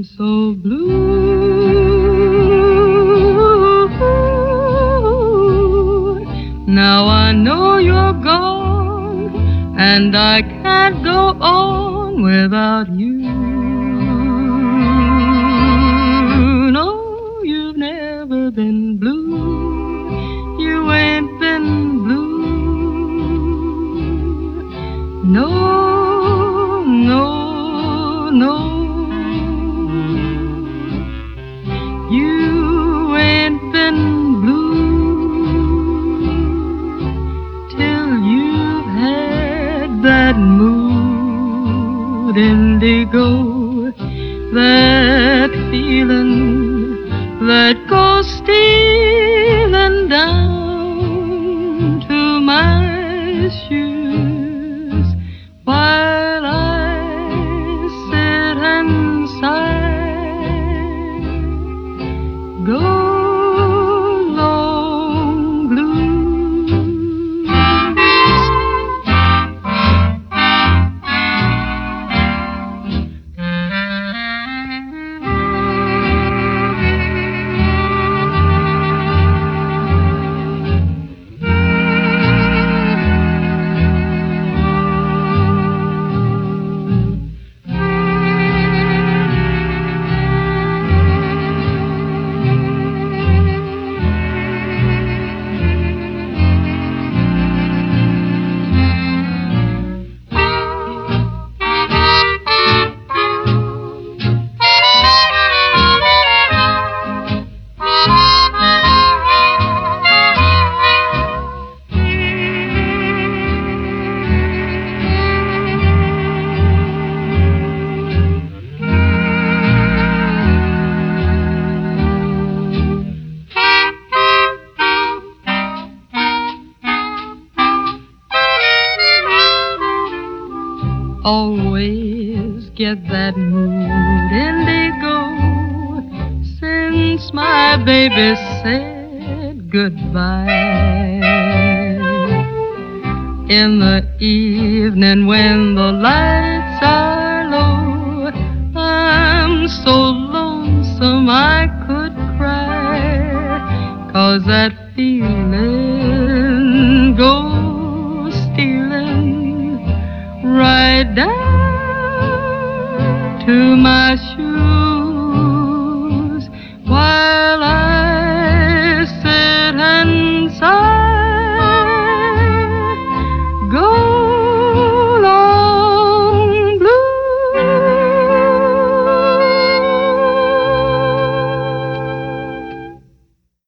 so blue. Now I know you're gone, and I can't go on without you. No, you've never been blue. You ain't been blue. No, no, no. You ain't been blue till you've had that mood indigo, that feeling that goes stealing down to my shoes while I sit and sigh. Go long blues. Always get that mood indigo since my baby said goodbye. In the evening when the lights are low, I'm so lonesome I could cry, 'cause that feeling goes stealing right down to my shoes.